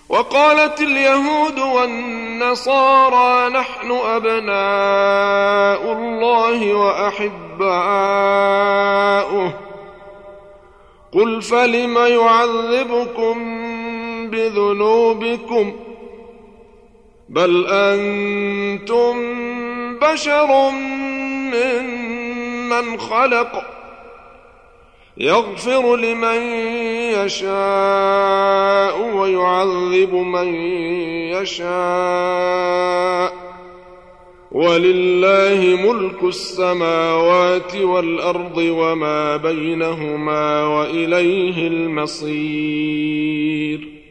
وقالت اليهود والنصارى نحن أبناء الله وأحباؤه قل فلم يعذبكم بذنوبكم بل أنتم بشر ممن خلق يغفر لمن يشاء ويعذب من يشاء ولله ملك السماوات والأرض وما بينهما وإليه المصير.